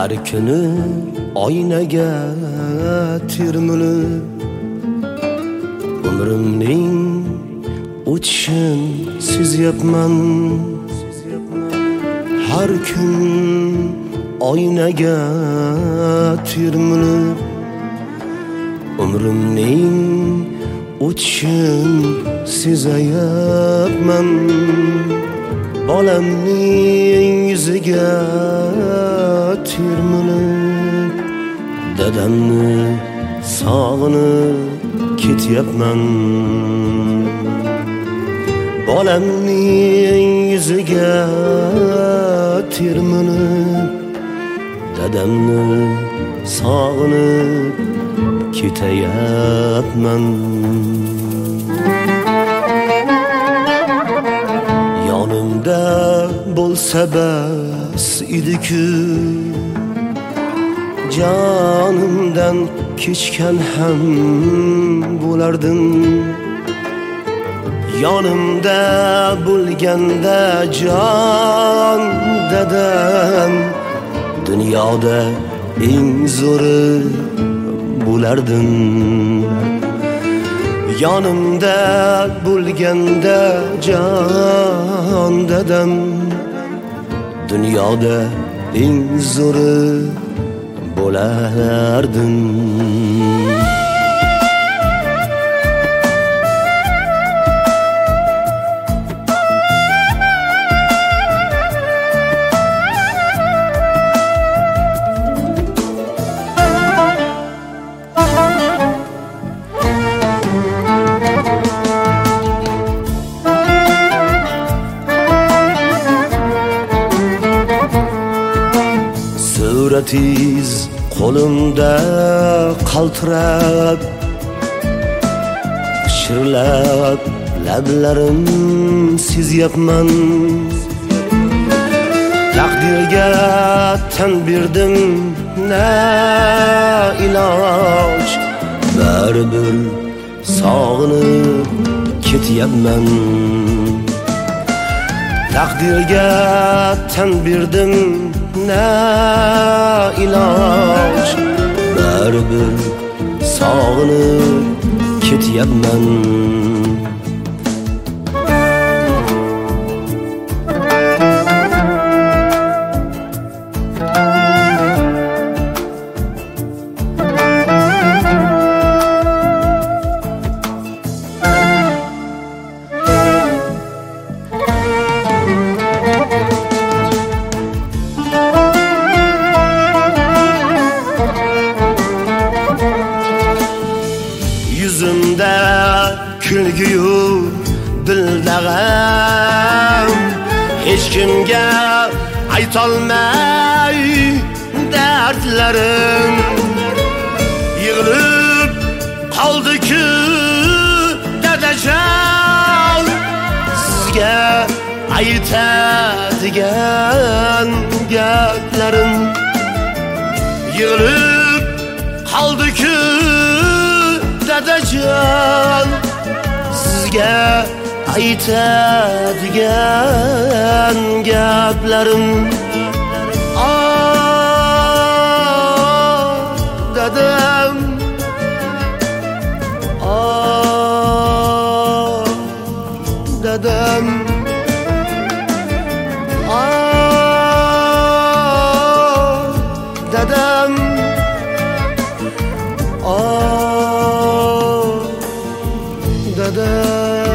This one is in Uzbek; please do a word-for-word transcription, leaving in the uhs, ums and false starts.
Har kuni oynaga termilib umrimning o'tishin sezyapman. Har kun oynaga termilib umrimning o'tishin sezayapman. Bolamning yuziga termilib dadamni sog'inib ketyapman. Bolamning yuziga termilib dadamni sog'inib ketayapman. Yonimda bo'lsa bas edi-ku, jonimdan kechgan ham bo'lardim. Yonimda bo'lganda jon dadam, dunyoda eng zo'ri bo'lardim. Yonimda bo'lganda jon dadam, dunyoda eng zo'ri bo'lardim. Suratiz qo'limda qaltirab, shirlab lablarim sezyapman. Taqdirga tan berdim na iloj, baribir sog'inib ketyapman. Taqdirga tan berdim na iloj, baribir sog'inib ketyapman. Yüzümde kulguyu dildag'am, hech kimga aytolmay dardlarim. Yig'ilib qoldi-ku dadajon, sizga aytadigan gaplarim. Yig'ilib qoldi-ku dadajon, sizga aytadigan gaplarim. Ah dadam, ah dadam, ah dadam, ah dadam.